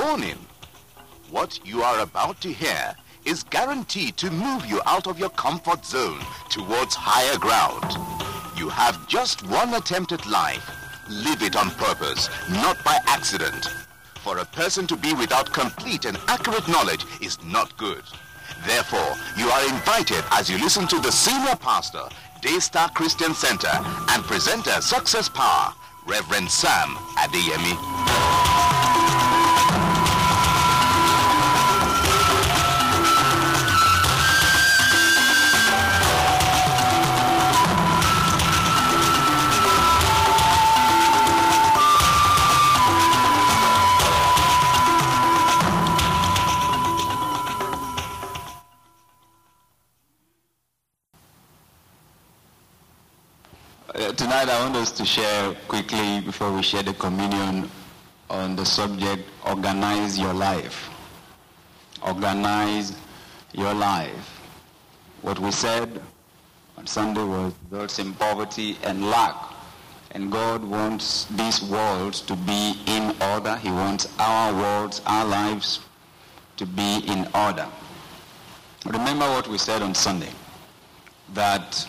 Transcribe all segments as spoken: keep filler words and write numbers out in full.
Warning: what you are about to hear is guaranteed to move you out of your comfort zone towards higher ground. You have just one attempt at life. Live it on purpose, not by accident. For a person to be without complete and accurate knowledge is not good. Therefore, you are invited as you listen to the senior pastor, Daystar Christian Center, and presenter Success Power, Reverend Sam Adeyemi. Tonight I want us to share quickly, before we share the communion, on the subject, organize your life. Organize your life. What we said on Sunday was those in poverty and lack. And God wants this world to be in order. He wants our worlds, our lives to be in order. Remember what we said on Sunday, that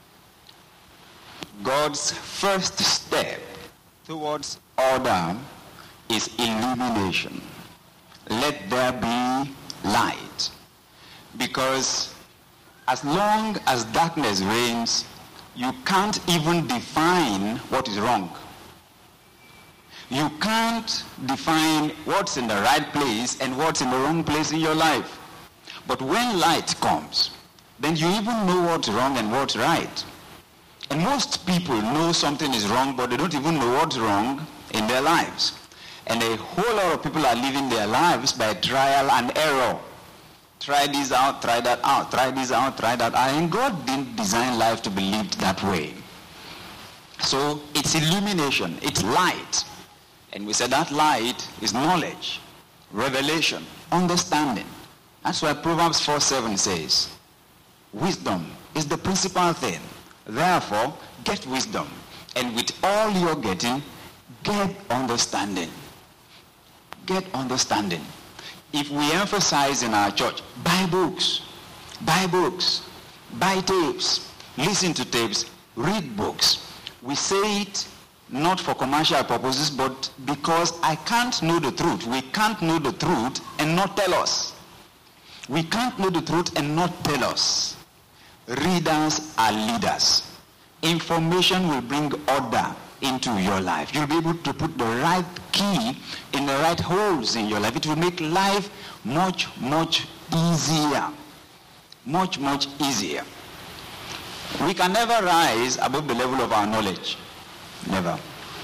God's first step towards order is illumination. Let there be light. Because as long as darkness reigns, you can't even define what is wrong. You can't define what's in the right place and what's in the wrong place in your life. But when light comes, then you even know what's wrong and what's right. And most people know something is wrong, but they don't even know what's wrong in their lives. And a whole lot of people are living their lives by trial and error. Try this out, try that out, try this out, try that out. And God didn't design life to be lived that way. So it's illumination, it's light. And we said that light is knowledge, revelation, understanding. That's why Proverbs four seven says, wisdom is the principal thing. Therefore, get wisdom, and with all you're getting, get understanding. Get understanding. If we emphasize in our church, buy books, buy books, buy tapes, listen to tapes, read books. We say it not for commercial purposes, but because I can't know the truth. We can't know the truth and not tell us. We can't know the truth and not tell us. Readers are leaders. Information will bring order into your life. You'll be able to put the right key in the right holes in your life. It will make life much, much easier. Much, much easier. We can never rise above the level of our knowledge. Never.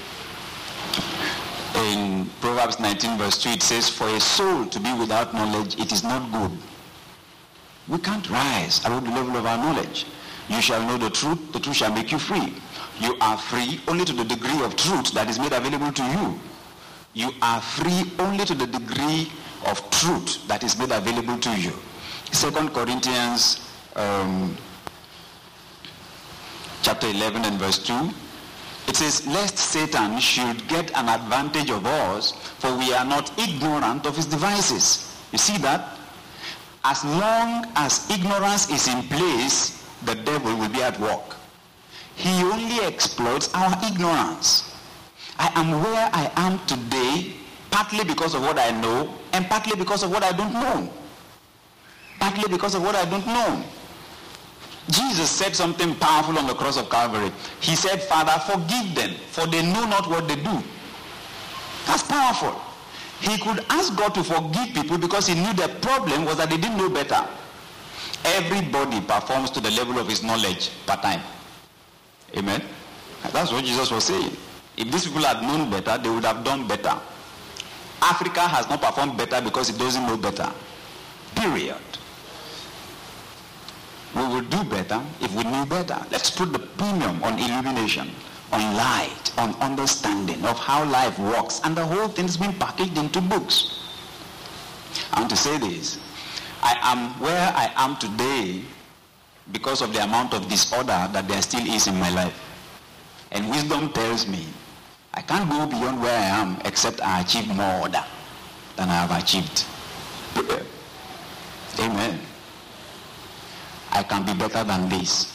In Proverbs nineteen verse two, it says, for a soul to be without knowledge, it is not good. We can't rise above the level of our knowledge. You shall know the truth, the truth shall make you free. You are free only to the degree of truth that is made available to you. You are free only to the degree of truth that is made available to you. Second Corinthians um, chapter eleven and verse two, it says, lest Satan should get an advantage of us, for we are not ignorant of his devices. You see that? As long as ignorance is in place, the devil will be at work. He only exploits our ignorance. I am where I am today, partly because of what I know, and partly because of what I don't know. Partly because of what I don't know. Jesus said something powerful on the cross of Calvary. He said, Father, forgive them, for they know not what they do. That's powerful. He could ask God to forgive people because he knew the problem was that they didn't know better. Everybody performs to the level of his knowledge per time. Amen? That's what Jesus was saying. If these people had known better, they would have done better. Africa has not performed better because it doesn't know better. Period. We will do better if we knew better. Let's put the premium on illumination, on light, on understanding of how life works. And the whole thing has been packaged into books. I want to say this. I am where I am today because of the amount of disorder that there still is in my life. And wisdom tells me I can't go beyond where I am except I achieve more order. than I have achieved. Amen. I can be better than this.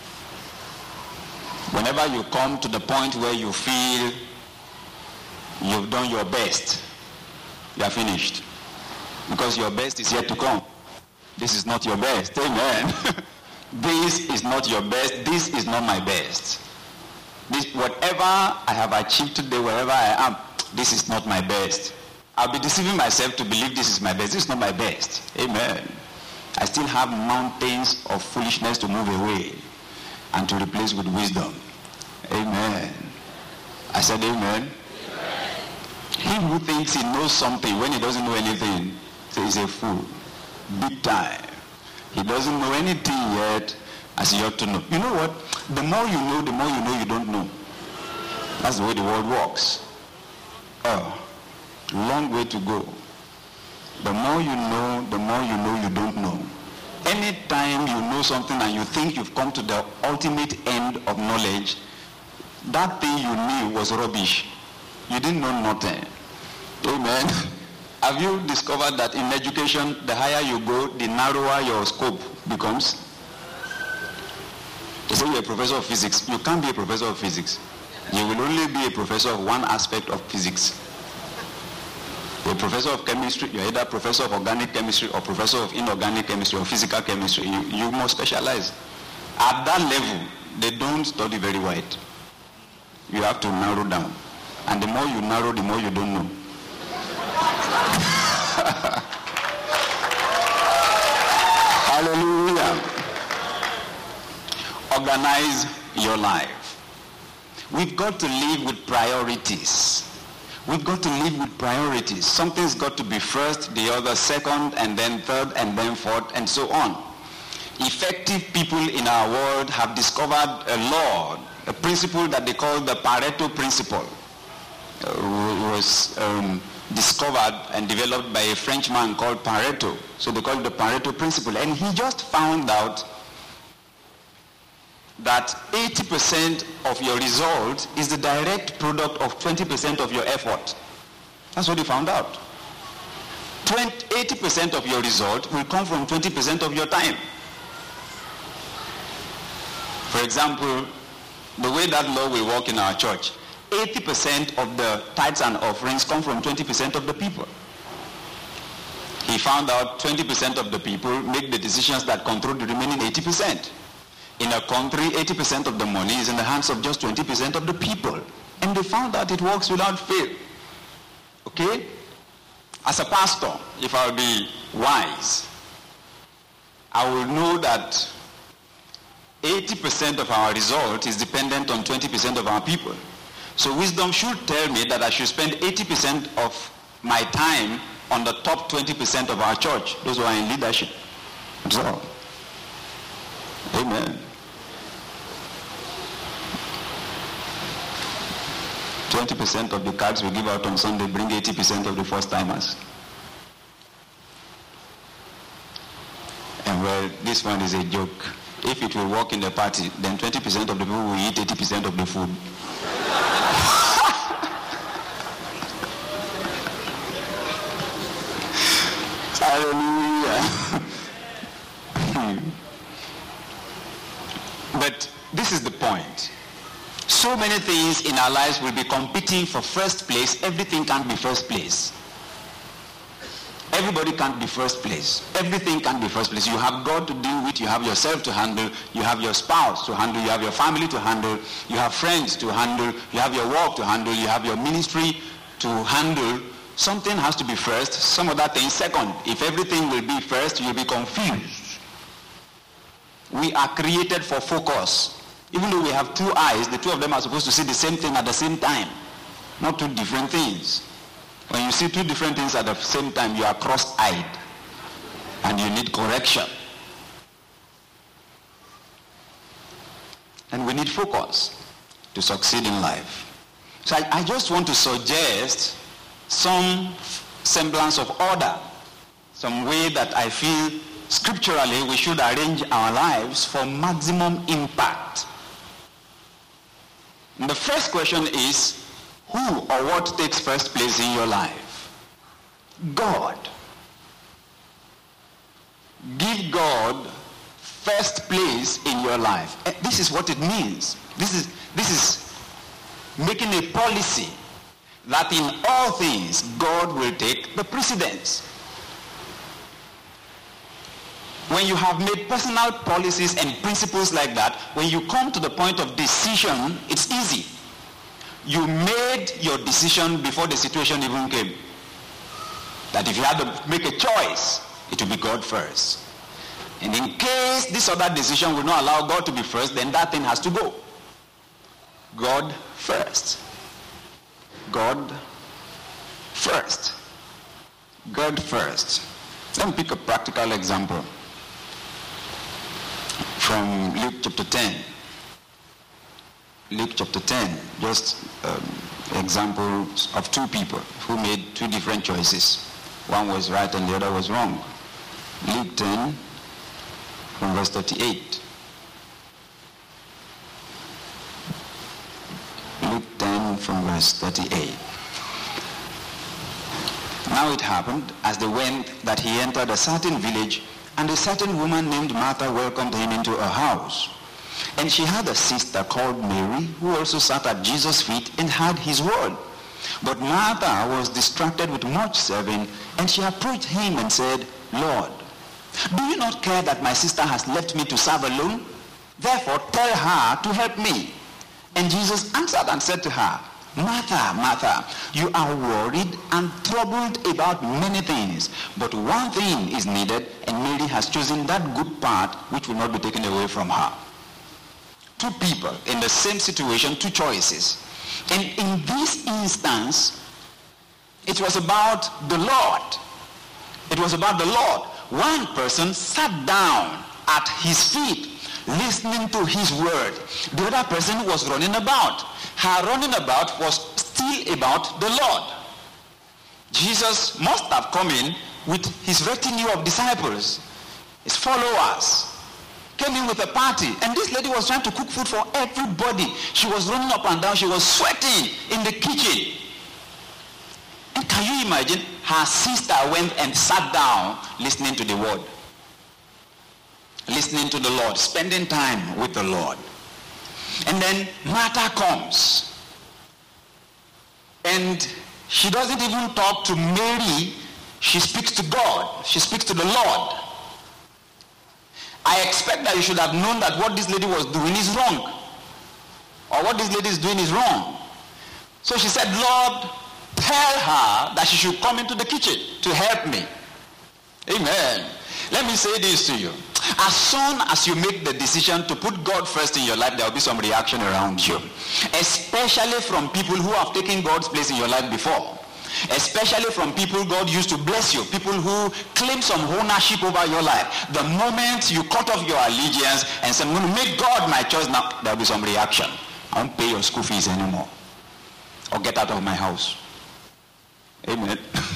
Whenever you come to the point where you feel you've done your best, you are finished. Because your best is yet to come. This is not your best. Amen. This is not your best. This is not my best. This, whatever I have achieved today, wherever I am, this is not my best. I'll be deceiving myself to believe this is my best. This is not my best. Amen. I still have mountains of foolishness to move away and to replace with wisdom. Amen. I said amen. Amen. He who thinks he knows something when he doesn't know anything, so he's a fool. Big time. He doesn't know anything yet as he ought to know. You know what? The more you know, the more you know you don't know. That's the way the world works. Oh, long way to go. The more you know, the more you know you don't know. Anytime you know something and you think you've come to the ultimate end of knowledge, that thing you knew was rubbish. You didn't know nothing. Amen. Have you discovered that in education, the higher you go, the narrower your scope becomes? They say you're a professor of physics. You can't be a professor of physics. You will only be a professor of one aspect of physics. You're a professor of chemistry. You're either professor of organic chemistry or professor of inorganic chemistry or physical chemistry. You, you must specialize. At that level, they don't study very wide. You have to narrow down. And the more you narrow, the more you don't know. Hallelujah. Organize your life. We've got to live with priorities. We've got to live with priorities. Something's got to be first, the other second, and then third, and then fourth, and so on. Effective people in our world have discovered a law, a principle that they call the Pareto principle. Uh, was um, discovered and developed by a Frenchman called Pareto. So they call it the Pareto principle. And he just found out that eighty percent of your result is the direct product of twenty percent of your effort. That's what he found out. eighty percent of your result will come from twenty percent of your time. For example, the way that law will work in our church, eighty percent of the tithes and offerings come from twenty percent of the people. He found out twenty percent of the people make the decisions that control the remaining eighty percent. In a country, eighty percent of the money is in the hands of just twenty percent of the people. And they found that it works without fail. Okay? As a pastor, if I'll be wise, I will know that eighty percent of our result is dependent on twenty percent of our people. So wisdom should tell me that I should spend eighty percent of my time on the top twenty percent of our church, those who are in leadership. That's all. Amen. twenty percent of the cards we give out on Sunday bring eighty percent of the first timers. And well, this one is a joke. If it will work in the party, then twenty percent of the people will eat eighty percent of the food. Hallelujah. But this is the point. So many things in our lives will be competing for first place. Everything can't be first place. Everybody can't be first place. Everything can't be first place. You have God to deal with. You have yourself to handle. You have your spouse to handle. You have your family to handle. You have friends to handle. You have your work to handle. You have your ministry to handle. Something has to be first. Some other things second. If everything will be first, you'll be confused. We are created for focus. Even though we have two eyes, the two of them are supposed to see the same thing at the same time. Not two different things. When you see two different things at the same time, you are cross-eyed. And you need correction. And we need focus to succeed in life. So I, I just want to suggest some semblance of order. Some way that I feel scripturally we should arrange our lives for maximum impact. And the first question is, who or what takes first place in your life? God. Give God first place in your life. And this is what it means. This is, this is making a policy that in all things God will take the precedence. When you have made personal policies and principles like that, when you come to the point of decision, it's easy. You made your decision before the situation even came. That if you had to make a choice, it will be God first. And in case this other decision will not allow God to be first, then that thing has to go. God first. God first. God first. Let me pick a practical example from Luke chapter ten. Luke chapter ten, just um, examples of two people who made two different choices. One was right and the other was wrong. Luke ten, from verse thirty-eight. Luke ten, from verse thirty-eight. Now it happened, as they went, that he entered a certain village, and a certain woman named Martha welcomed him into her house. And she had a sister called Mary, who also sat at Jesus' feet and heard his word. But Martha was distracted with much serving, and she approached him and said, Lord, do you not care that my sister has left me to serve alone? Therefore tell her to help me. And Jesus answered and said to her, Martha, Martha, you are worried and troubled about many things, but one thing is needed, and Mary has chosen that good part which will not be taken away from her. Two people in the same situation, two choices. And in this instance, it was about the Lord. It was about the Lord. One person sat down at his feet, listening to his word. The other person was running about. Her running about was still about the Lord. Jesus must have come in with his retinue of disciples, his followers. Came in with a party, and this lady was trying to cook food for everybody. She was running up and down. She was sweating in the kitchen. And can you imagine? Her sister went and sat down listening to the word, listening to the Lord, spending time with the Lord. And then Martha comes, and she doesn't even talk to Mary. She speaks to God. She speaks to the Lord. I expect that you should have known that what this lady was doing is wrong, or what this lady is doing is wrong. So she said, Lord, tell her that she should come into the kitchen to help me. Amen. Let me say this to you. As soon as you make the decision to put God first in your life, there will be some reaction around you, especially from people who have taken God's place in your life before. Especially from people God used to bless you, people who claim some ownership over your life. The moment you cut off your allegiance and say, I'm going to make God my choice now, there will be some reaction. I won't pay your school fees anymore, or get out of my house. Amen.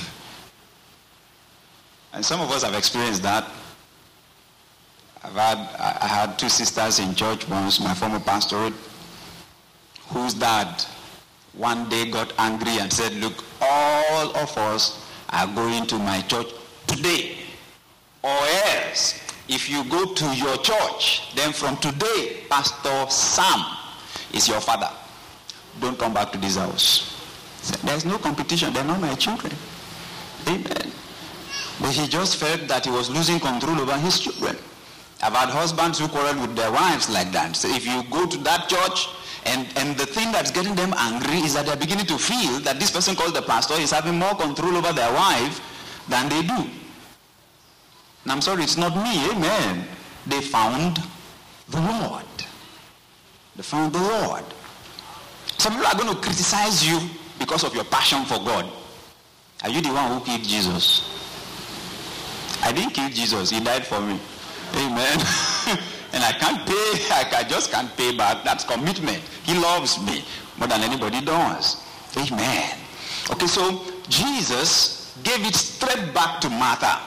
And some of us have experienced that. I've had, I had two sisters in church once, my former pastorate, whose dad one day got angry and said, look, all of us are going to my church today, or else if you go to your church, then from today Pastor Sam is your father. Don't come back to this house. There's no competition. They're not my children. Amen. But he just felt that he was losing control over his children. I've had husbands who quarrel with their wives like that. So if you go to that church, And, and the thing that's getting them angry is that they're beginning to feel that this person called the pastor is having more control over their wife than they do. And I'm sorry, it's not me. Amen. They found the Lord. They found the Lord. Some people are going to criticize you because of your passion for God. Are you the one who killed Jesus? I didn't kill Jesus. He died for me. Amen. And I can't pay, I just can't pay back. That's commitment. He loves me more than anybody does. Amen. Okay, so Jesus gave it straight back to Martha.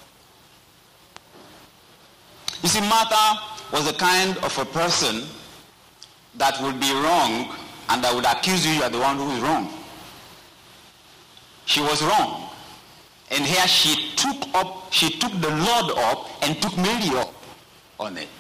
You see, Martha was the kind of a person that would be wrong and that would accuse you you are the one who is wrong. She was wrong. And here she took up, she took the Lord up and took Mary up on it.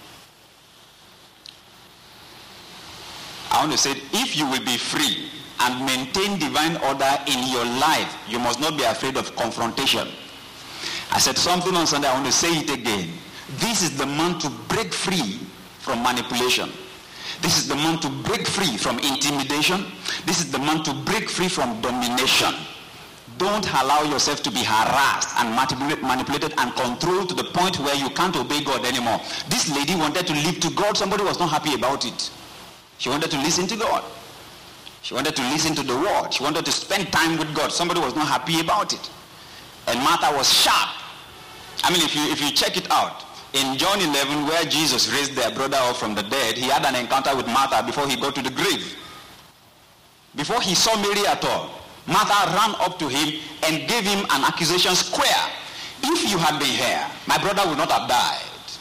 I want to say, if you will be free and maintain divine order in your life, you must not be afraid of confrontation. I said something on Sunday, I want to say it again. This is the month to break free from manipulation. This is the month to break free from intimidation. This is the month to break free from domination. Don't allow yourself to be harassed and manipulated and controlled to the point where you can't obey God anymore. This lady wanted to live to God. Somebody was not happy about it. She wanted to listen to God. She wanted to listen to the word. She wanted to spend time with God. Somebody was not happy about it. And Martha was sharp. I mean, if you if you check it out, in John eleven, where Jesus raised their brother up from the dead, he had an encounter with Martha before he got to the grave. Before he saw Mary at all, Martha ran up to him and gave him an accusation square. If you had been here, my brother would not have died.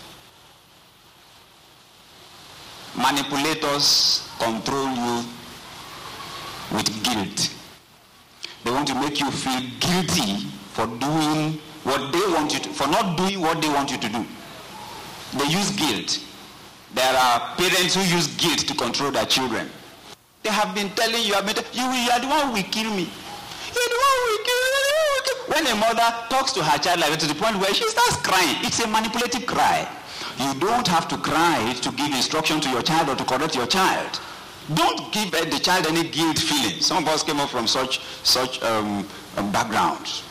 Manipulators control you with guilt. They want to make you feel guilty for doing what they want you to, for not doing what they want you to do. They use guilt. There are parents who use guilt to control their children. They have been telling you, you, you are the one who will kill me. You're the one who will kill me. When a mother talks to her child like that to the point where she starts crying, it's a manipulative cry. You don't have to cry to give instruction to your child or to correct your child. Don't give the child any guilt feeling. Some of us came up from such such um, backgrounds.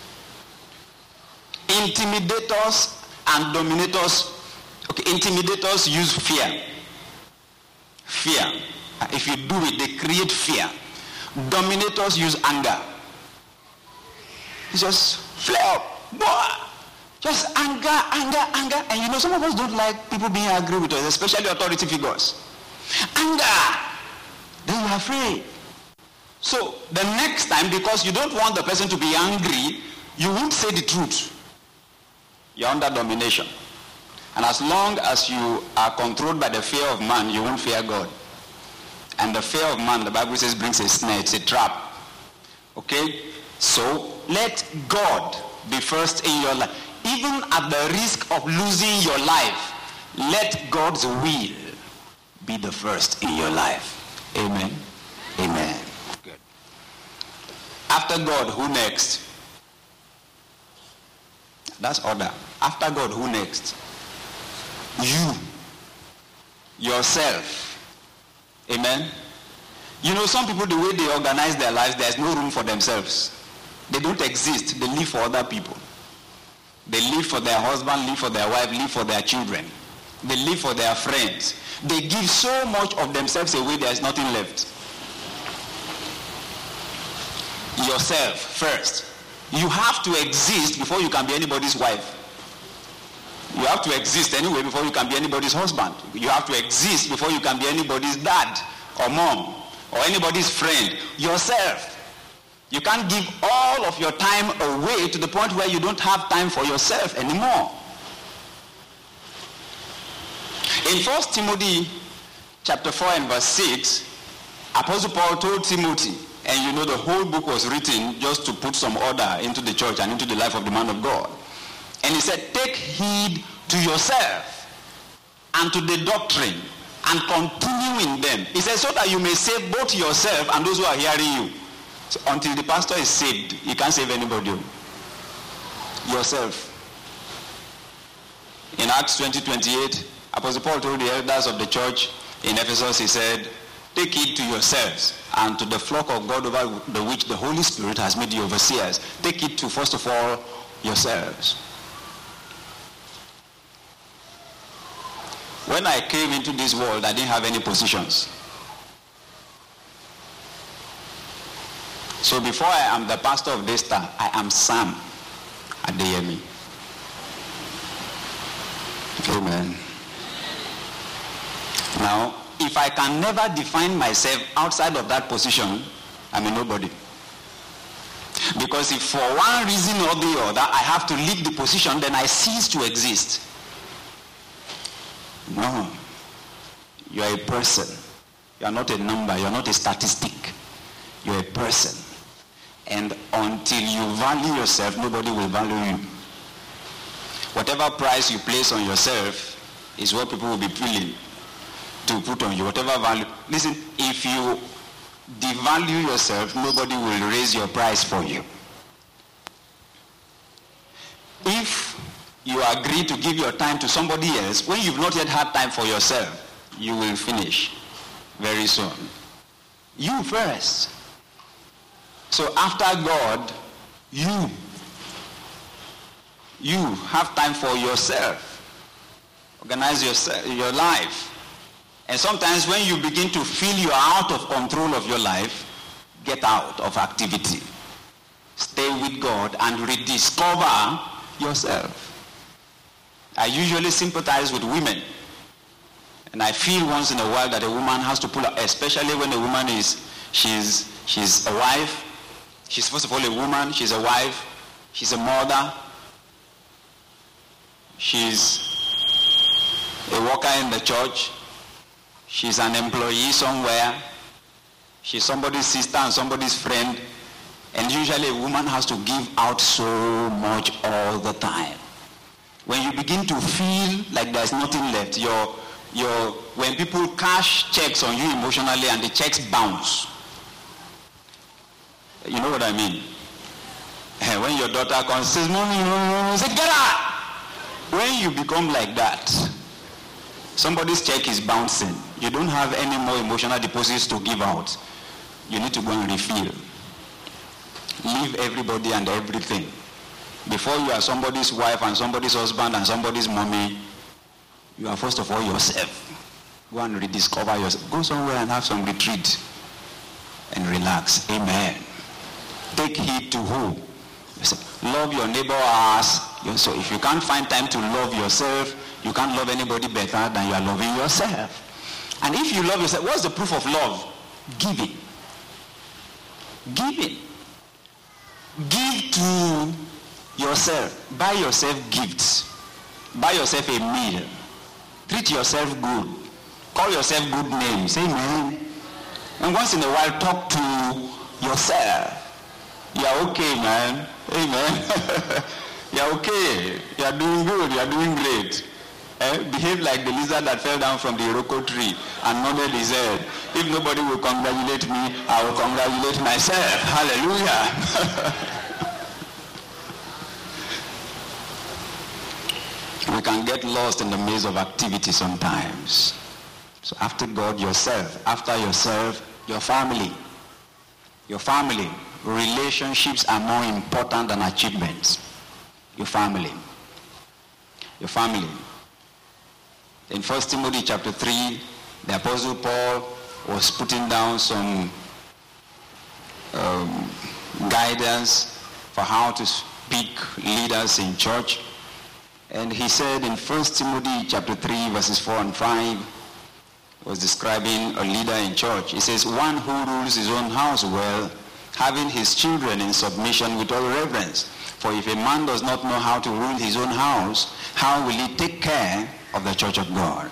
Intimidators and dominators. Okay, intimidators use fear. Fear. If you do it, they create fear. Dominators use anger. It's just flare up. Just anger, anger, anger. And you know, some of us don't like people being angry with us, especially authority figures. Anger. Then you're afraid. So the next time, because you don't want the person to be angry, you won't say the truth. You're under domination. And as long as you are controlled by the fear of man, you won't fear God. And the fear of man, the Bible says, brings a snare. It's a trap. Okay? So let God be first in your life. Even at the risk of losing your life, let God's will be the first in your life. Amen. Amen. Good. After God, who next? That's order. After God, who next? You. Yourself. Amen. You know, some people, the way they organize their lives, there's no room for themselves. They don't exist. They live for other people. They live for their husband, live for their wife, live for their children. They live for their friends. They give so much of themselves away, there's nothing left. Yourself first. You have to exist before you can be anybody's wife. You have to exist anyway before you can be anybody's husband. You have to exist before you can be anybody's dad or mom or anybody's friend. Yourself. You can't give all of your time away to the point where you don't have time for yourself anymore. In First Timothy chapter four and verse six, Apostle Paul told Timothy, and you know the whole book was written just to put some order into the church and into the life of the man of God. And he said, take heed to yourself and to the doctrine and continue in them. He said, so that you may save both yourself and those who are hearing you. So until the pastor is saved, you can't save anybody. Yourself. In Acts twenty twenty-eight, Apostle Paul told the elders of the church in Ephesus, he said, take heed to yourselves and to the flock of God over the which the Holy Spirit has made you overseers. Take heed to, first of all, yourselves. When I came into this world, I didn't have any positions. So before I am the pastor of Daystar, I am Sam Adeyemi. Amen. Now, if I can never define myself outside of that position, I'm a nobody. Because if for one reason or the other I have to leave the position, then I cease to exist. No. You are a person. You are not a number. You are not a statistic. You are a person. And until you value yourself, nobody will value you. Whatever price you place on yourself is what people will be willing to put on you. Whatever value. Listen, if you devalue yourself, nobody will raise your price for you. If you agree to give your time to somebody else, when you've not yet had time for yourself, you will finish very soon. You first. So after God, you. You have time for yourself. Organize yourself, your life. And sometimes when you begin to feel you are out of control of your life, get out of activity. Stay with God and rediscover yourself. I usually sympathize with women. And I feel once in a while that a woman has to pull up, especially when a woman is, she's, she's a wife. She's first of all a woman, she's a wife, she's a mother. She's a worker in the church. She's an employee somewhere. She's somebody's sister and somebody's friend. And usually a woman has to give out so much all the time. When you begin to feel like there's nothing left, your, your, when people cash checks on you emotionally and the checks bounce, you know what I mean? When your daughter comes and says, Mommy, no, say, get out! When you become like that, somebody's check is bouncing. You don't have any more emotional deposits to give out. You need to go and refill. Leave everybody and everything. Before you are somebody's wife and somebody's husband and somebody's mommy, you are first of all yourself. Go and rediscover yourself. Go somewhere and have some retreat and relax. Amen. Take heed to who? Love your neighbor as. So if you can't find time to love yourself, you can't love anybody better than you are loving yourself. And if you love yourself, what's the proof of love? Giving. Giving. Give to yourself. Buy yourself gifts. Buy yourself a meal. Treat yourself good. Call yourself good names. Amen. And once in a while, talk to yourself. You are okay, man. Amen. You are okay. You are doing good. You are doing great. Eh? Behave like the lizard that fell down from the Iroko tree and nodded his head. If nobody will congratulate me, I will congratulate myself. Hallelujah. We can get lost in the maze of activity sometimes. So after God, yourself. After yourself, your family. Your family. Relationships are more important than achievements. Your family. Your family. In First Timothy chapter three, the Apostle Paul was putting down some um, guidance for how to pick leaders in church. And he said in First Timothy chapter three, verses four and five, was describing a leader in church. He says, one who rules his own house well, having his children in submission with all reverence. For if a man does not know how to rule his own house, how will he take care of the church of God?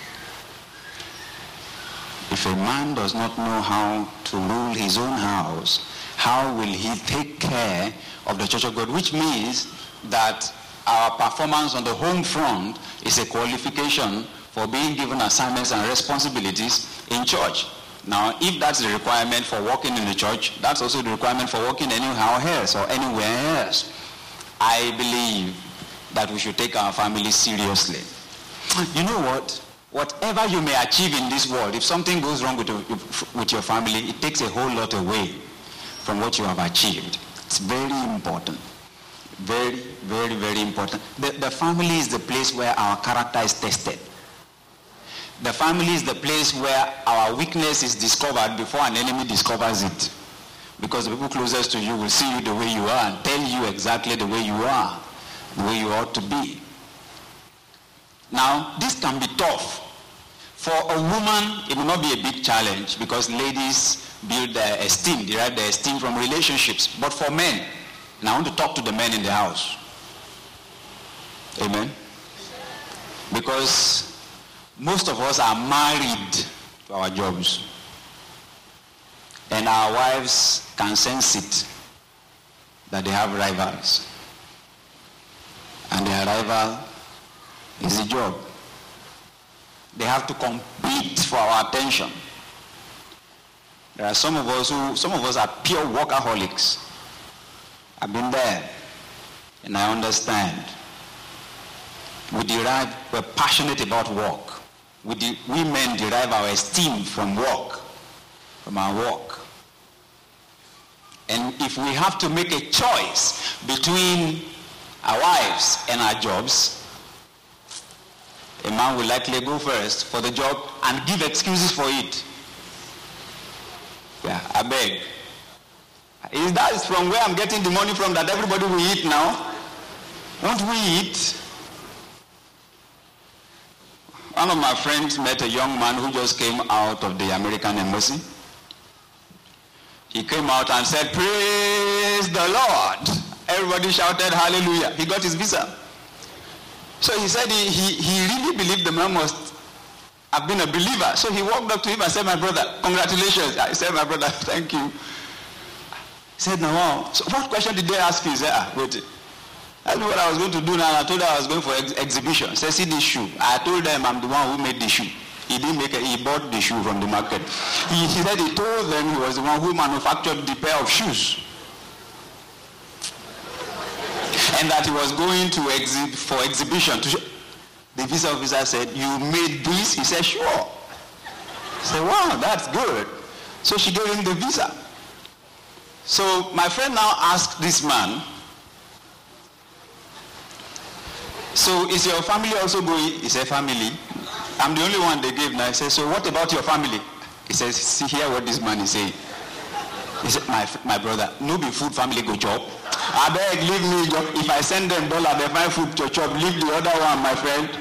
If a man does not know how to rule his own house, how will he take care of the church of God? Which means that our performance on the home front is a qualification for being given assignments and responsibilities in church. Now, if that's the requirement for working in the church, that's also the requirement for working anyhow else or anywhere else. I believe that we should take our family seriously. You know what? Whatever you may achieve in this world, if something goes wrong with your, with your family, it takes a whole lot away from what you have achieved. It's very important. Very, very, very important. The, the family is the place where our character is tested. The family is the place where our weakness is discovered before an enemy discovers it. Because the people closest to you will see you the way you are and tell you exactly the way you are, the way you ought to be. Now, this can be tough. For a woman, it will not be a big challenge because ladies build their esteem, derive their esteem from relationships. But for men, and I want to talk to the men in the house. Amen? Because most of us are married to our jobs. And our wives can sense it. that they have rivals. And their rival is the job. They have to compete for our attention. There are some of us who, some of us are pure workaholics. I've been there, and I understand. We derive, we're passionate about work. We, de, we men derive our esteem from work, from our work. And if we have to make a choice between our wives and our jobs, a man will likely go first for the job and give excuses for it. Yeah, I beg. Is that from where I'm getting the money from that everybody will eat now? Won't we eat? One of my friends met a young man who just came out of the American embassy. He came out and said, "Praise the Lord." Everybody shouted hallelujah. He got his visa. So he said he, he, he really believed the man must have been a believer. So he walked up to him and said, "My brother, congratulations." I said, "My brother, thank you." He said, "No, wow. So what question did they ask you?" He said, "Ah, wait. I knew what I was going to do now. I told them I was going for ex- exhibition. He said, "See this shoe." I told them I'm the one who made the shoe. He didn't make it. He bought the shoe from the market. He, he said he told them he was the one who manufactured the pair of shoes. And that he was going to exhibit for exhibition. To show. The visa officer said, "You made this?" He said, "Sure." He said, "Wow, that's good." So she gave him the visa. So my friend now asked this man, "So is your family also going?" He said, "Family? I'm the only one they gave now." He said, "So what about your family?" He says, "See here what this man is saying." He said, my, my brother, no be food family go chop. I beg, leave me job. If I send them dollar, they find food to chop. Leave the other one, my friend."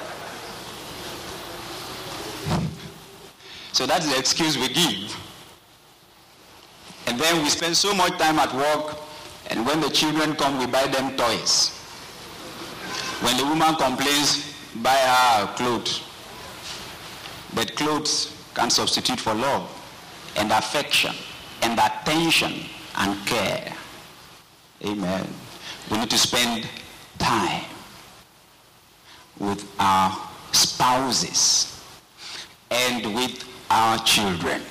So that's the excuse we give. And then we spend so much time at work, and when the children come, we buy them toys. When the woman complains, buy her clothes. But clothes can't substitute for love and affection and attention and care. Amen. We need to spend time with our spouses and with our children.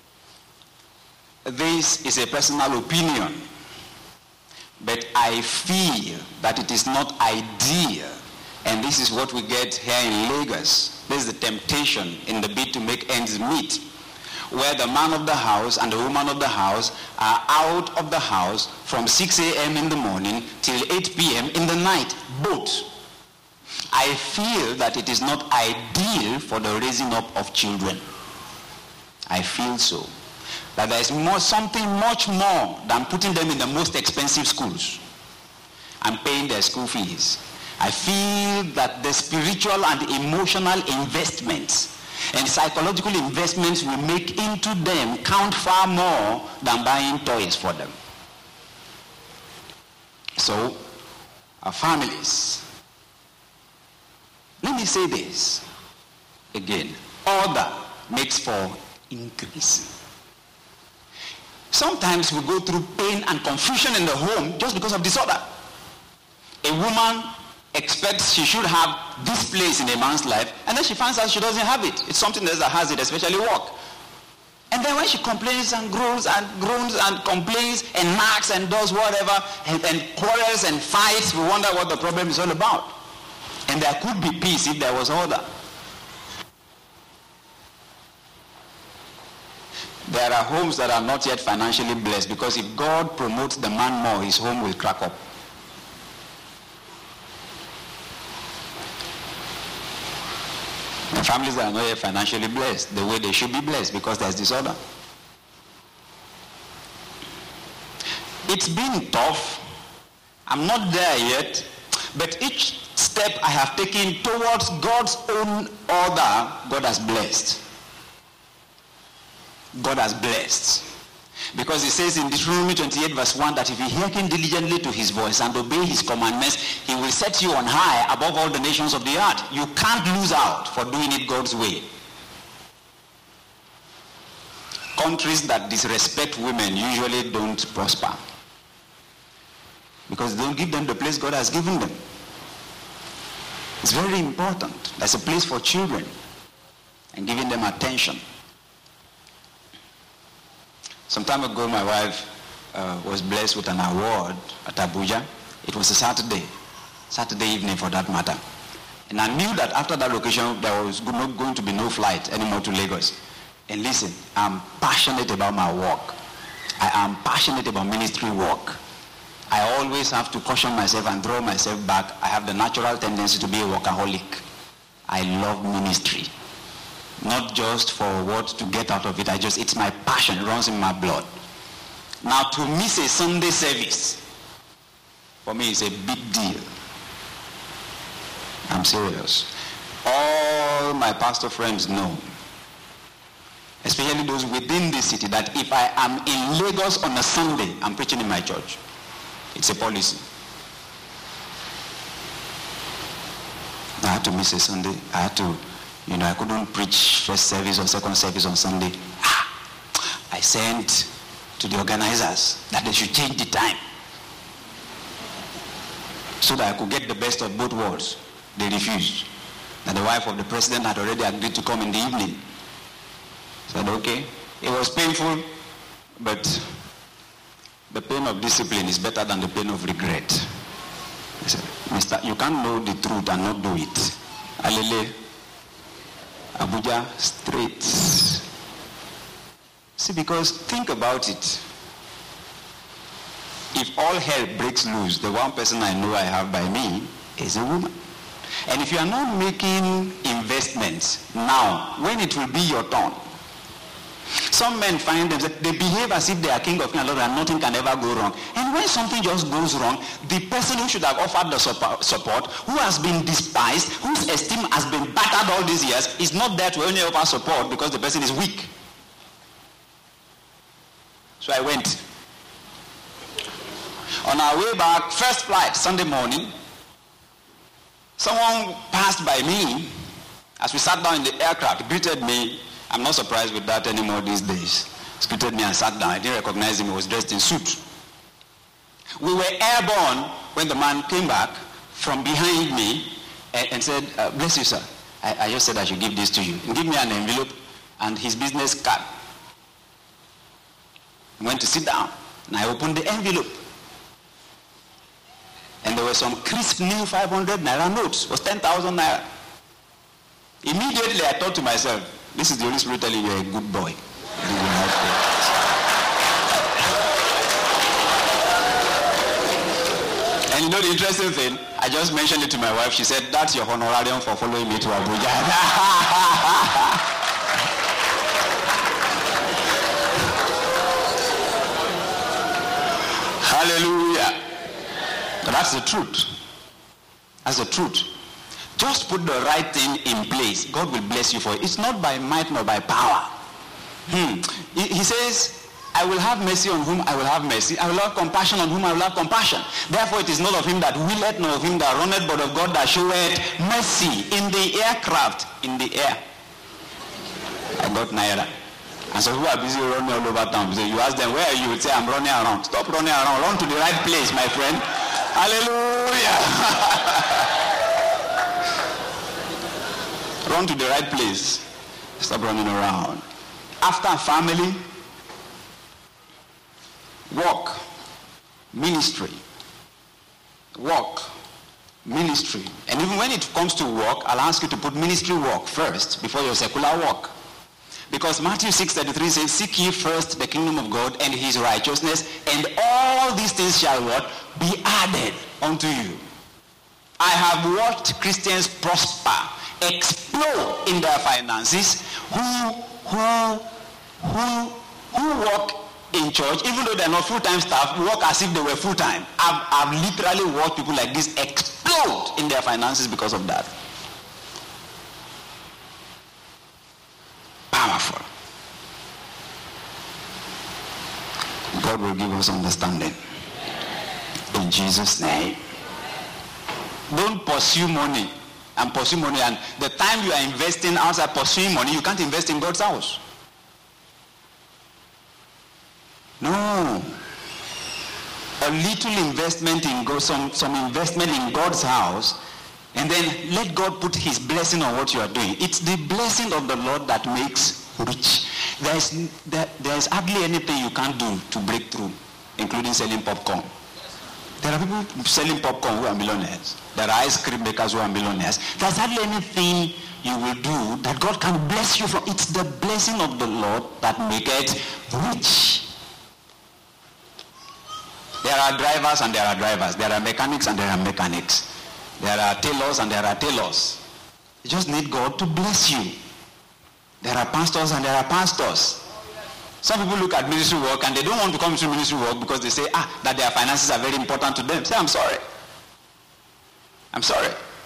This is a personal opinion, but I feel that it is not ideal, and this is what we get here in Lagos. This is the temptation in the bid to make ends meet, where the man of the house and the woman of the house are out of the house from six a.m. in the morning till eight p.m. in the night, both. I feel that it is not ideal for the raising up of children. I feel so. That there is more, something much more than putting them in the most expensive schools and paying their school fees. I feel that the spiritual and emotional investments and psychological investments we make into them count far more than buying toys for them. So, our families. Let me say this again. Order makes for increase. Sometimes we go through pain and confusion in the home just because of disorder. A woman expects she should have this place in a man's life, and then she finds out she doesn't have it. It's something else that has it, especially work. And then when she complains and groans and groans and complains and knocks and does whatever and, and quarrels and fights, we wonder what the problem is all about. And there could be peace if there was order. There are homes that are not yet financially blessed, because if God promotes the man more, his home will crack up. The families that are not yet financially blessed the way they should be blessed, because there's disorder. It's been tough. I'm not there yet, but each step I have taken towards God's own order, God has blessed. God has blessed. Because it says in Deuteronomy twenty-eight verse one that if you hearken diligently to his voice and obey his commandments, he will set you on high above all the nations of the earth. You can't lose out for doing it God's way. Countries that disrespect women usually don't prosper. because they don't give them the place God has given them. It's very important. There's a place for children and giving them attention. Some time ago, my wife uh, was blessed with an award at Abuja. It was a Saturday, Saturday evening for that matter. And I knew that after that location, there was not going to be no flight anymore to Lagos. And listen, I'm passionate about my work. I am passionate about ministry work. I always have to caution myself and draw myself back. I have the natural tendency to be a workaholic. I love ministry. Not just for what to get out of it. I just, it's my passion. It runs in my blood. Now, to miss a Sunday service, for me, is a big deal. I'm serious. All my pastor friends know, especially those within the city, that if I am in Lagos on a Sunday, I'm preaching in my church. It's a policy. I had to miss a Sunday. I had to, you know, I couldn't preach first service or second service on Sunday. Ah, I sent to the organizers that they should change the time so that I could get the best of both worlds. They refused. And the wife of the president had already agreed to come in the evening. I said, okay. It was painful, but the pain of discipline is better than the pain of regret. I said, Mister, you can't know the truth and not do it. Alele, Abuja, straight. See, because think about it. If all hell breaks loose, the one person I know I have by me is a woman. And if you are not making investments now, when it will be your turn, some men find themselves, they behave as if they are king of kings and nothing can ever go wrong. And when something just goes wrong, the person who should have offered the support, who has been despised, whose esteem has been battered all these years, is not there to only offer support because the person is weak. So I went. On our way back, first flight, Sunday morning, someone passed by me as we sat down in the aircraft, greeted me. I'm not surprised with that anymore these days. He greeted me and sat down. I didn't recognize him. He was dressed in suit. We were airborne when the man came back from behind me and, and said, uh, bless you, sir. I, I just said I should give this to you. And give me an envelope and his business card. I went to sit down and I opened the envelope. And there were some crisp new five hundred naira notes. It was ten thousand naira. Immediately I thought to myself, this is the Holy Spirit telling you you're a good boy. And you know the interesting thing, I just mentioned it to my wife. She said, that's your honorarium for following me to Abuja. Hallelujah. But that's the truth. That's the truth. Just put the right thing in place. God will bless you for it. It's not by might nor by power. Hmm. He, he says, I will have mercy on whom I will have mercy. I will have compassion on whom I will have compassion. Therefore it is not of him that willeth, nor of him that runneth, but of God that showeth mercy. In the aircraft, in the air. I got naira. And so people are busy running all over town. So you ask them, where are you? You say, I'm running around. Stop running around. Run to the right place, my friend. Hallelujah. Run to the right place. Stop running around. After family, work, ministry. Work, ministry. And even when it comes to work, I'll ask you to put ministry work first before your secular work. Because Matthew six thirty-three says, seek ye first the kingdom of God and his righteousness, and all these things shall what? Be added unto you. I have watched Christians prosper, explode in their finances, who who who who work in church, even though they're not full-time staff, work as if they were full-time. I've, I've literally watched people like this explode in their finances because of that. Powerful. God will give us understanding. In Jesus' name. Don't pursue money and pursue money, and the time you are investing outside pursuing money, you can't invest in God's house. No. a little investment in God, some, some investment in God's house, and then let God put his blessing on what you are doing. It's the blessing of the Lord that makes rich. There is, there, there is hardly anything you can't do to break through, including selling popcorn. There are people selling popcorn who are millionaires. There are ice cream makers who are millionaires. There's hardly anything you will do that God can bless you from. It's the blessing of the Lord that maketh rich. There are drivers and there are drivers. There are mechanics and there are mechanics. There are tailors and there are tailors. You just need God to bless you. There are pastors and there are pastors. Some people look at ministry work and they don't want to come to ministry work because they say, ah, that their finances are very important to them. Say, I'm sorry. I'm sorry.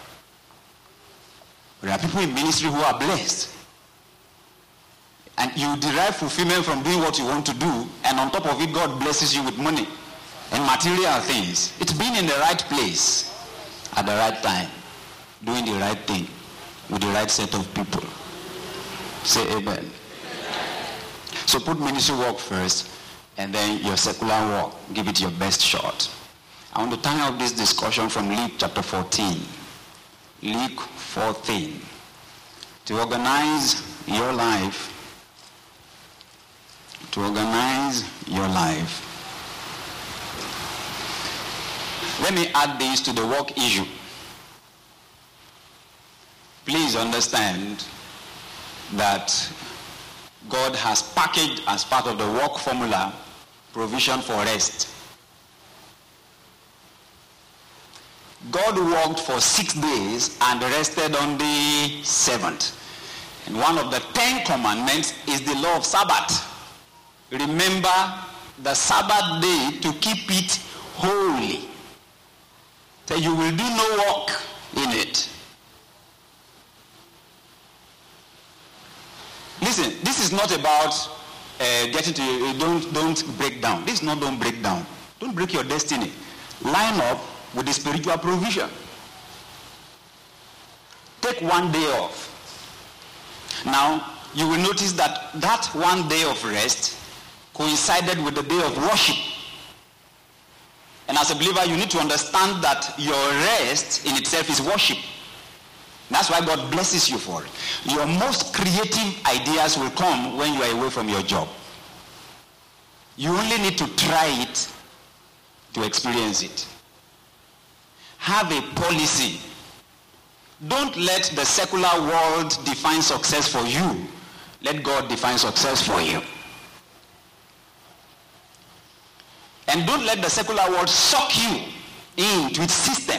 There are people in ministry who are blessed. And you derive fulfillment from doing what you want to do, and on top of it, God blesses you with money and material things. It's being in the right place at the right time, doing the right thing with the right set of people. Say amen. Amen. So put ministry work first, and then your secular work. Give it your best shot. I want to turn up this discussion from Luke chapter fourteen. Luke fourteen. To organize your life, to organize your life. Let me add this to the work issue. Please understand that God has packaged as part of the work formula provision for rest. God worked for six days and rested on the seventh. And one of the Ten Commandments is the law of Sabbath. Remember the Sabbath day to keep it holy. So you will do no work in it. Listen, this is not about uh, getting to you. Don't, don't break down. This is not don't break down. Don't break your destiny. Line up with the spiritual provision. Take one day off. Now, you will notice that that one day of rest coincided with the day of worship. And as a believer, you need to understand that your rest in itself is worship. That's why God blesses you for it. Your most creative ideas will come when you are away from your job. You only need to try it to experience it. Have a policy. Don't let the secular world define success for you. Let God define success for you. And don't let the secular world suck you into its system.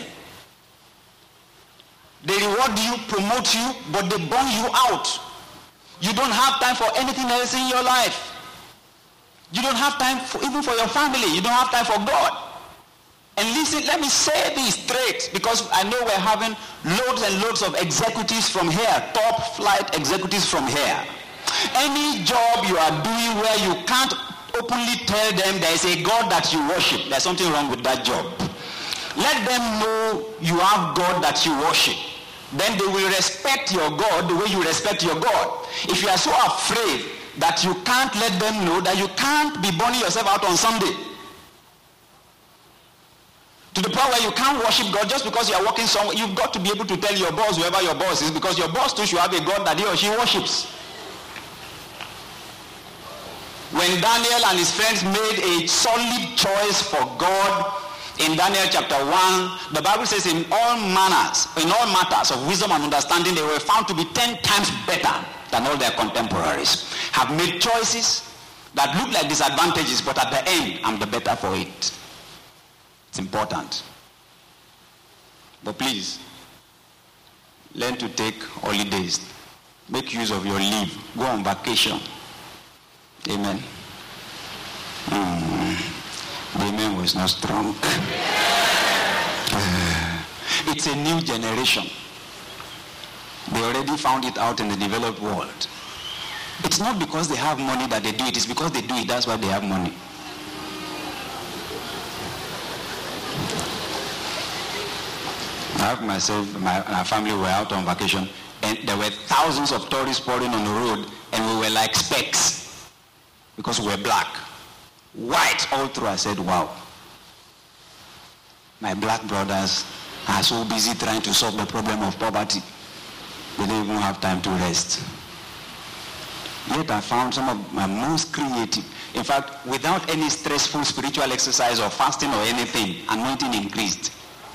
They reward you, promote you, but they burn you out. You don't have time for anything else in your life. You don't have time for, even for your family. You don't have time for God. And listen, let me say this straight, because I know we're having loads and loads of executives from here, top flight executives from here. Any job you are doing where you can't openly tell them there is a God that you worship, there's something wrong with that job. Let them know you have God that you worship. Then they will respect your God the way you respect your God. If you are so afraid that you can't let them know that you can't be burning yourself out on Sunday, to the point where you can't worship God just because you are working somewhere, you've got to be able to tell your boss, whoever your boss is, because your boss too should have a God that he or she worships. When Daniel and his friends made a solid choice for God in Daniel chapter one, the Bible says in all manners, in all matters of wisdom and understanding, they were found to be ten times better than all their contemporaries. Have made choices that look like disadvantages, but at the end, I'm the better for it. It's important. But please, learn to take holidays. Make use of your leave. Go on vacation. Amen. Mm. The amen was not strong. Uh, it's a new generation. They already found it out in the developed world. It's not because they have money that they do it. It's because they do it. That's why they have money. I have myself, my, my family were out on vacation, and there were thousands of tourists pouring on the road, and we were like specks because we were black. White all through. I said, wow. My black brothers are so busy trying to solve the problem of poverty, they don't even have time to rest. Yet I found some of my most creative. In fact, without any stressful spiritual exercise or fasting or anything, anointing increased.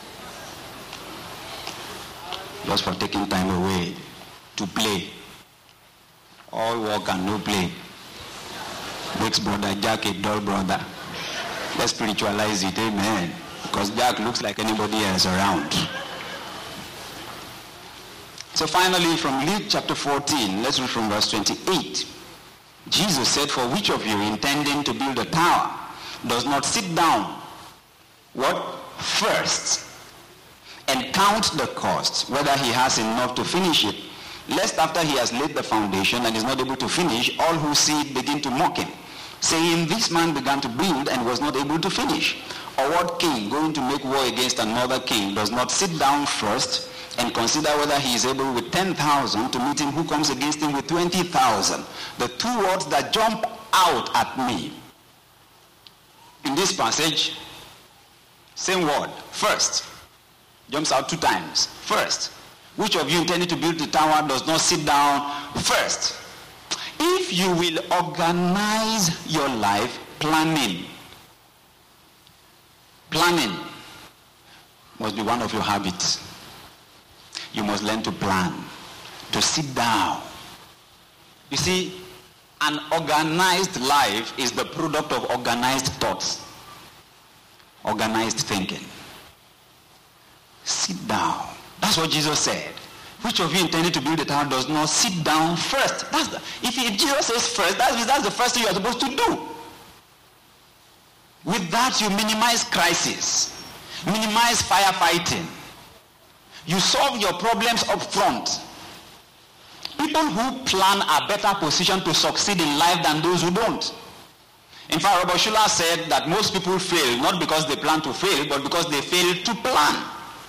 Just for taking time away to play. All work and no play makes brother Jack a dull brother. Let's spiritualize it, amen. Because Jack looks like anybody else around. So finally, from Luke chapter fourteen, let's read from verse twenty-eight. Jesus said, for which of you intending to build a tower does not sit down, what? First, and count the cost, whether he has enough to finish it, lest after he has laid the foundation and is not able to finish, all who see it begin to mock him, saying, this man began to build and was not able to finish. Or what king going to make war against another king does not sit down first and consider whether he is able with ten thousand to meet him who comes against him with twenty thousand. The two words that jump out at me in this passage, same word, first, jumps out two times. First, which of you intending to build the tower does not sit down first? If you will organize your life, planning, planning must be one of your habits. You must learn to plan, to sit down. You see, an organized life is the product of organized thoughts, organized thinking. Sit down. That's what Jesus said. Which of you intending to build a tower does not sit down first? That's the, if, if Jesus says first, that's, that's the first thing you are supposed to do. With that, you minimize crisis, minimize firefighting. You solve your problems up front. People who plan are better positioned to succeed in life than those who don't. In fact, Robert Schuller said that most people fail not because they plan to fail, but because they fail to plan.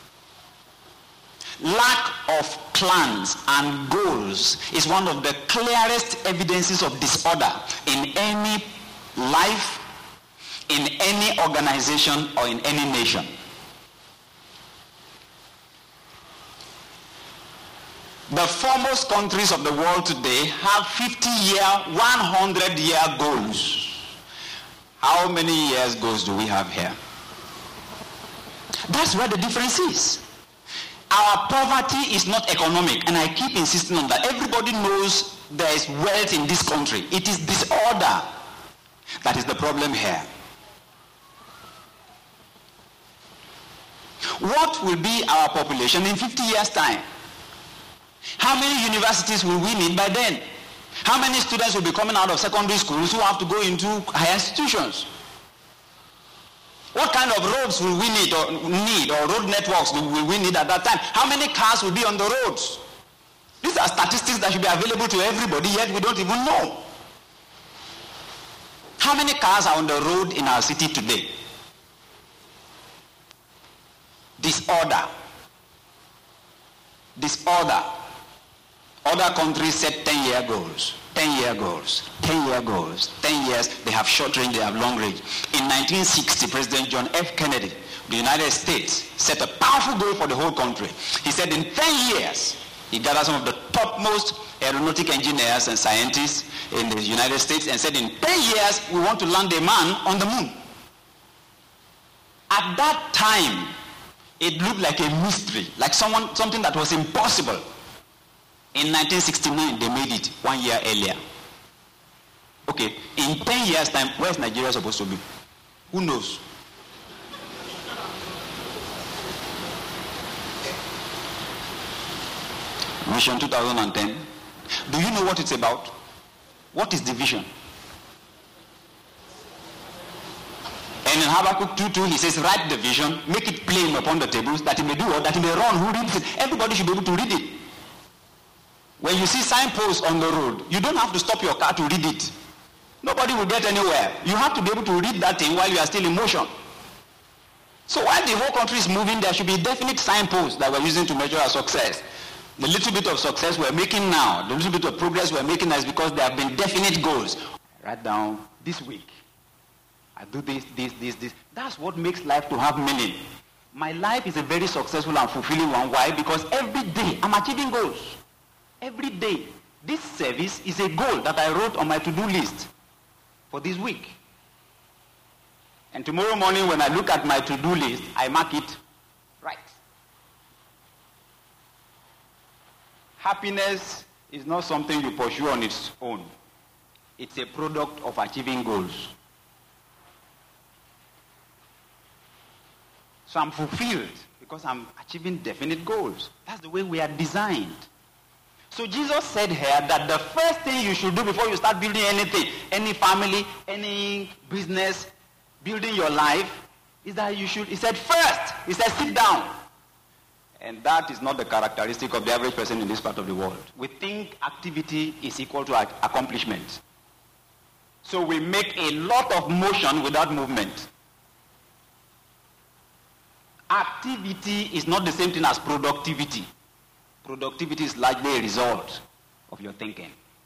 Lack of plans and goals is one of the clearest evidences of disorder in any life, in any organization, or in any nation. The foremost countries of the world today have fifty-year, one hundred year goals. How many years goals do we have here? That's where the difference is. Our poverty is not economic, and I keep insisting on that. Everybody knows there is wealth in this country. It is disorder that is the problem here. What will be our population in fifty years' time? How many universities will we need by then? How many students will be coming out of secondary schools who have to go into higher institutions? What kind of roads will we need or need or road networks will we need at that time? How many cars will be on the roads? These are statistics that should be available to everybody, yet we don't even know. How many cars are on the road in our city today? Disorder. Disorder. Other countries set ten-year goals, ten-year goals, ten-year goals, ten years. They have short range, they have long range. In nineteen sixty, President John F. Kennedy of the United States set a powerful goal for the whole country. He said in ten years, he gathered some of the topmost aeronautic engineers and scientists in the United States and said in ten years, we want to land a man on the moon. At that time, it looked like a mystery, like someone, something that was impossible. In nineteen sixty-nine, they made it one year earlier. Okay, in ten years' time, where's Nigeria supposed to be? Who knows? Vision two thousand ten. Do you know what it's about? What is the vision? And in Habakkuk two two, he says, write the vision, make it plain upon the tables, that he may do what? That he may run. Who reads it? Everybody should be able to read it. When you see signposts on the road, you don't have to stop your car to read it. Nobody will get anywhere. You have to be able to read that thing while you are still in motion. So while the whole country is moving, there should be definite signposts that we're using to measure our success. The little bit of success we're making now, the little bit of progress we're making now is because there have been definite goals. Write down this week. I do this, this, this, this. That's what makes life to have meaning. My life is a very successful and fulfilling one. Why? Because every day I'm achieving goals. Every day. This service is a goal that I wrote on my to-do list for this week. And tomorrow morning when I look at my to-do list, I mark it right. Happiness is not something you pursue on its own. It's a product of achieving goals. So I'm fulfilled because I'm achieving definite goals. That's the way we are designed. So Jesus said here that the first thing you should do before you start building anything, any family, any business, building your life, is that you should, he said first, he said sit down. And that is not the characteristic of the average person in this part of the world. We think activity is equal to accomplishment. So we make a lot of motion without movement. Activity is not the same thing as productivity. Productivity is largely a result of your thinking.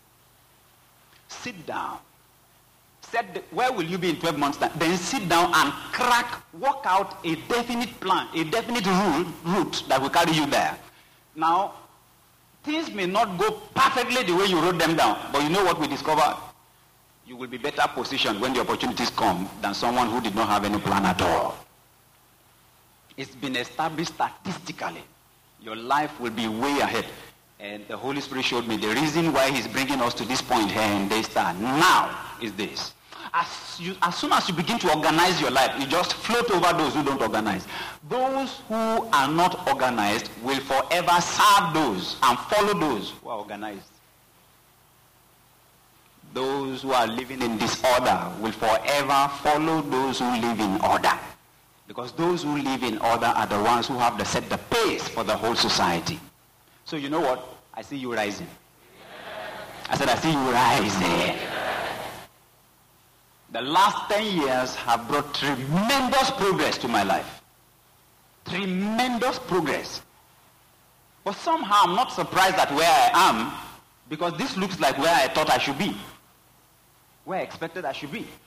Sit down. Set the, where will you be in twelve months time? Then sit down and crack, work out a definite plan, a definite rule, route that will carry you there. Now, things may not go perfectly the way you wrote them down, but you know what we discovered? You will be better positioned when the opportunities come than someone who did not have any plan at all. It's been established statistically. Your life will be way ahead. And the Holy Spirit showed me the reason why he's bringing us to this point here in Daystar now is this. As, you, as soon as you begin to organize your life, you just float over those who don't organize. Those who are not organized will forever serve those and follow those who are organized. Those who are living in disorder will forever follow those who live in order. Because those who live in order are the ones who have to set the pace for the whole society. So you know what? I see you rising. I said, I see you rising. The last ten years have brought tremendous progress to my life. Tremendous progress. But somehow I'm not surprised at where I am, because this looks like where I thought I should be. Where I expected I should be.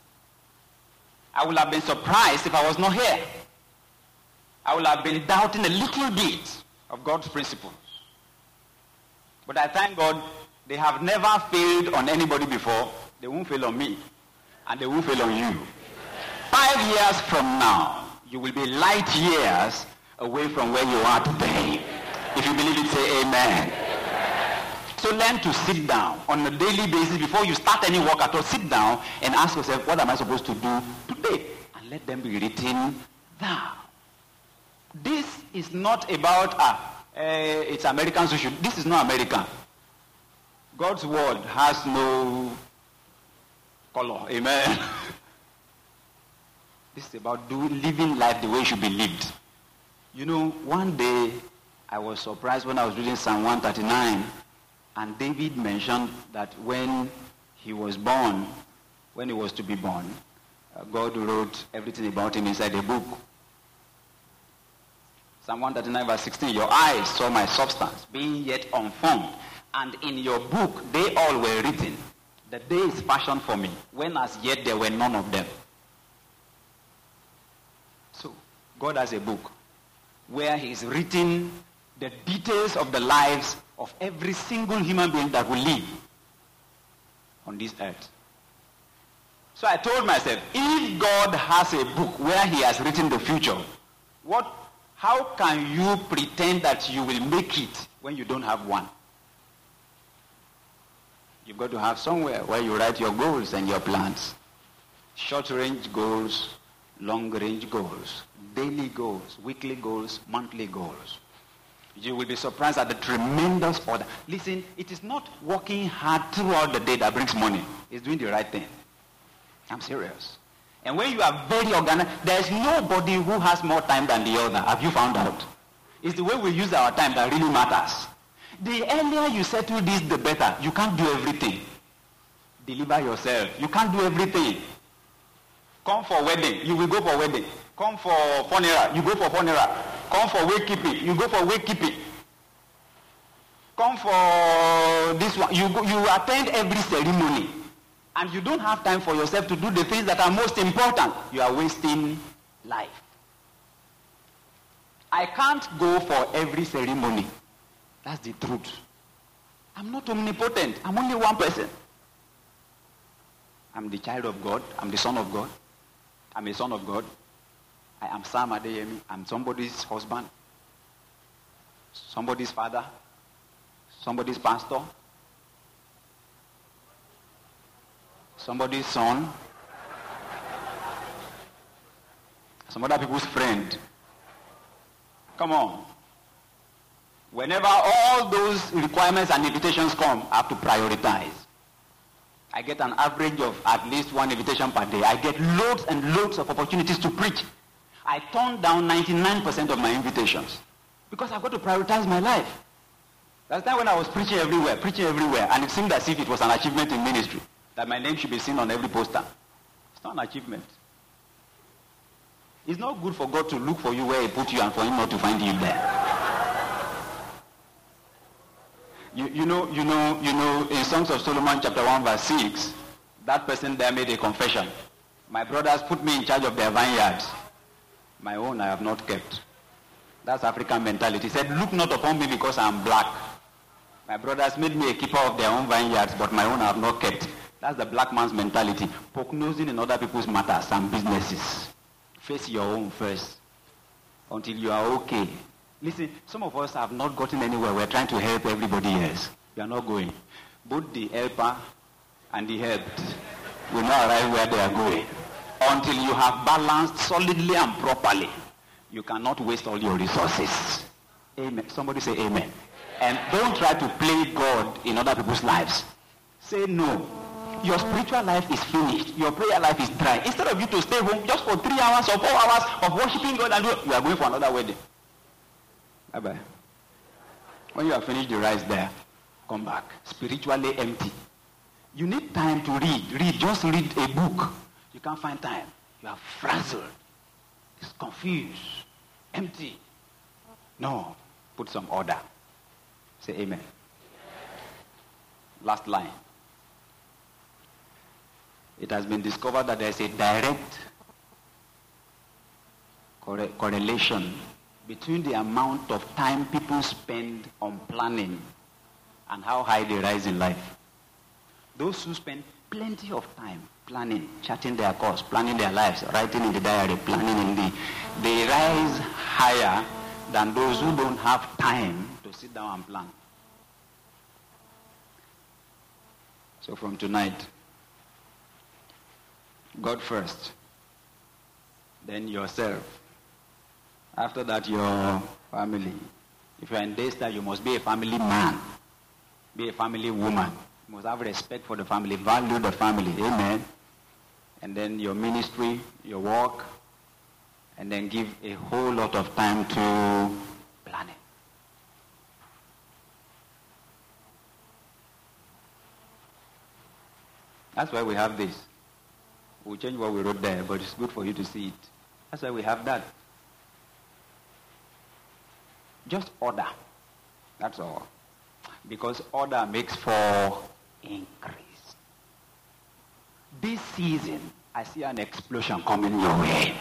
I would have been surprised if I was not here. I would have been doubting a little bit of God's principles. But I thank God they have never failed on anybody before. They won't fail on me. And they won't fail on you. Five years from now, you will be light years away from where you are today. If you believe it, say amen. So learn to sit down on a daily basis before you start any work at all. Sit down and ask yourself, what am I supposed to do today? And let them be written down. This is not about, ah, uh, it's Americans who should. This is not American. God's word has no color. Amen. This is about do, living life the way it should be lived. You know, one day I was surprised when I was reading Psalm one thirty-nine. And David mentioned that when he was born, when he was to be born, uh, God wrote everything about him inside a book. Psalm one thirty-nine verse sixteen, your eyes saw my substance, being yet unformed, and in your book they all were written. The day is fashioned for me, when as yet there were none of them. So, God has a book where he's written the details of the lives of every single human being that will live on this earth. So I told myself, if God has a book where he has written the future, what, how can you pretend that you will make it when you don't have one? You've got to have somewhere where you write your goals and your plans. Short-range goals, long-range goals, daily goals, weekly goals, monthly goals. You will be surprised at the tremendous order. Listen, it is not working hard throughout the day that brings money. It's doing the right thing. I'm serious. And when you are very organized, there's nobody who has more time than the other. Have you found out? It's the way we use our time that really matters. The earlier you settle this, the better. You can't do everything. Deliver yourself. You can't do everything. Come for wedding, you will go for wedding. Come for funeral, you go for funeral. Come for wakekeeping, you go for wakekeeping. Come for this one, you go, you attend every ceremony. And you don't have time for yourself to do the things that are most important. You are wasting life. I can't go for every ceremony. That's the truth. I'm not omnipotent. I'm only one person. I'm the child of God. I'm the son of God. I'm a son of God. I am Sam Adeyemi. I'm somebody's husband, somebody's father, somebody's pastor, somebody's son, some other people's friend. Come on. Whenever all those requirements and invitations come, I have to prioritize. I get an average of at least one invitation per day. I get loads and loads of opportunities to preach. I turn down ninety-nine percent of my invitations because I've got to prioritize my life. That's the time when I was preaching everywhere, preaching everywhere, and it seemed as if it was an achievement in ministry, that my name should be seen on every poster. It's not an achievement. It's not good for God to look for you where he put you and for him not to find you there. You, you know, you know, you know, in Songs of Solomon chapter one verse six, that person there made a confession. My brothers put me in charge of their vineyards. My own I have not kept. That's African mentality. He said, look not upon me because I am black. My brothers made me a keeper of their own vineyards, but my own I have not kept. That's the black man's mentality. Poke-nosing in other people's matters and businesses. Face your own first until you are okay. Listen, some of us have not gotten anywhere. We're trying to help everybody else. We are not going. Both the helper and the helped will not arrive where they are going. Until you have balanced solidly and properly, you cannot waste all your resources. Amen. Somebody say amen. And don't try to play God in other people's lives. Say no. Your spiritual life is finished. Your prayer life is dry. Instead of you to stay home just for three hours or four hours of worshiping God and do, you are going for another wedding. Bye-bye. When you have finished the rice there, come back. Spiritually empty. You need time to read. Read. Just read a book. You can't find time. You are frazzled. It's confused. Empty. No. Put some order. Say amen. Last line. It has been discovered that there is a direct corre- correlation between the amount of time people spend on planning and how high they rise in life. Those who spend plenty of time planning, charting their course, planning their lives, writing in the diary, planning in the, they rise higher than those who don't have time to sit down and plan. So from tonight, God first, then yourself. After that, your family. If you're in Daystar, you must be a family man. Be a family woman. You must have respect for the family. Value the family. Amen. And then your ministry, your work. And then give a whole lot of time to planning. That's why we have this. We'll change what we wrote there, but it's good for you to see it. That's why we have that. Just order. That's all. Because order makes for increase. This season, I see an explosion coming your way.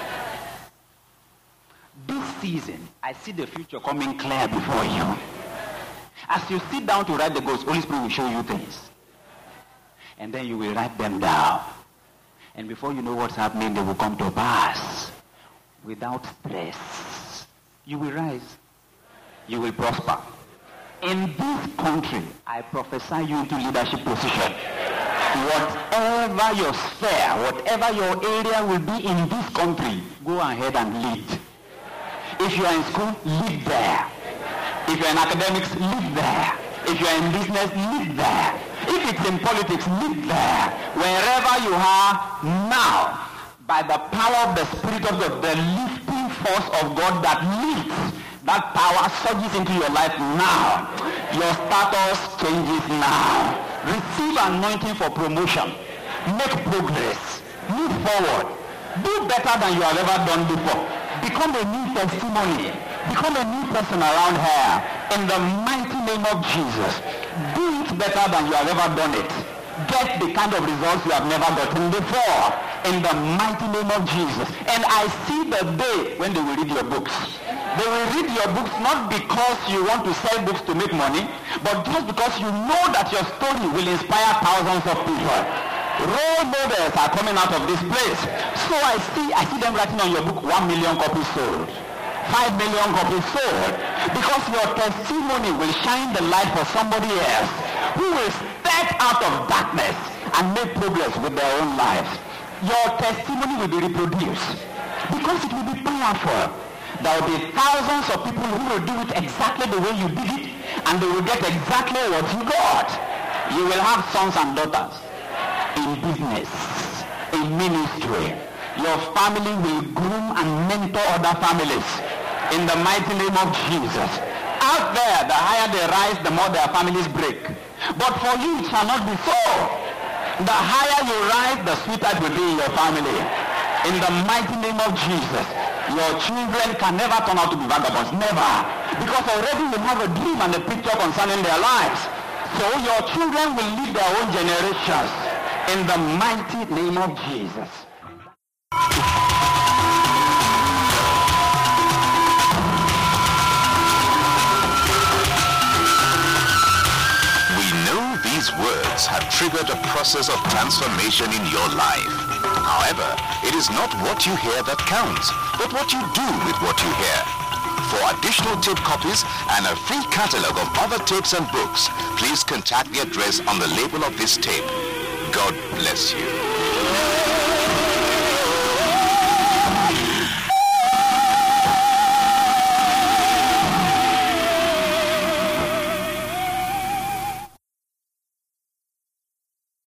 This season, I see the future coming clear before you. As you sit down to write the goals, Holy Spirit will show you things. And then you will write them down. And before you know what's happening, they will come to pass. Without stress. You will rise. You will prosper. In this country, I prophesy you into leadership position. Whatever your sphere, whatever your area will be in this country, go ahead and lead. If you are in school, lead there. If you are in academics, lead there. If you are in business, lead there. If it's in politics, lead there. Wherever you are now, by the power of the Spirit of God, the lifting force of God that lifts, that power surges into your life now. Your status changes now. Receive anointing for promotion. Make progress. Move forward. Do better than you have ever done before. Become a new testimony. Become a new person around here. In the mighty name of Jesus. Do it better than you have ever done it. Get the kind of results you have never gotten before. In the mighty name of Jesus. And I see the day when they will read your books. They will read your books not because you want to sell books to make money, but just because you know that your story will inspire thousands of people. Role models are coming out of this place. So I see, I see them writing on your book, one million copies sold, five million copies sold, because your testimony will shine the light for somebody else who will step out of darkness and make progress with their own lives. Your testimony will be reproduced because it will be powerful. There will be thousands of people who will do it exactly the way you did it, and they will get exactly what you got. You will have sons and daughters in business, in ministry. Your family will groom and mentor other families in the mighty name of Jesus. Out there, the higher they rise, the more their families break. But for you, it shall not be so. The higher you rise, the sweeter it will be in your family. In the mighty name of Jesus, your children can never turn out to be vagabonds. Never. Because already you have a dream and a picture concerning their lives. So your children will lead their own generations. In the mighty name of Jesus. We know these words have triggered a process of transformation in your life. However, it is not what you hear that counts, but what you do with what you hear. For additional tape copies and a free catalog of other tapes and books, please contact the address on the label of this tape. God bless you.